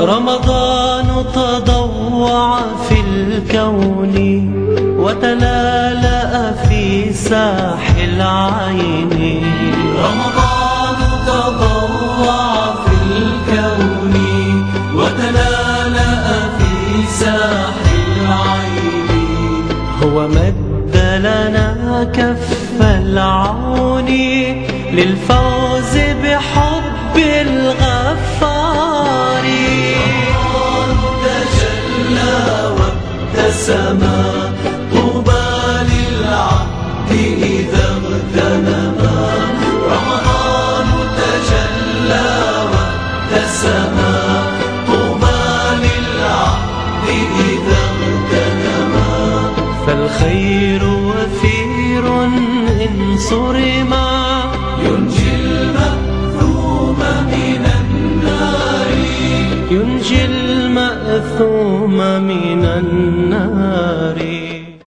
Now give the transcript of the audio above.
رمضان تضوع في الكون وتلالأ في ساحل عيني. رمضان تضوع في الكون وتلالأ في ساحل عيني. هو مد لنا كف العون للفوز بحب الغفار. رمضان تجلى وابتسما طوبى للعبد إذا اغتنما. رمضان تجلى وابتسما طوبى للعبد إذا اغتنما. فالخير وفير إن صرما ينجي المأثوم من النار. ينجي المأثوم من النار.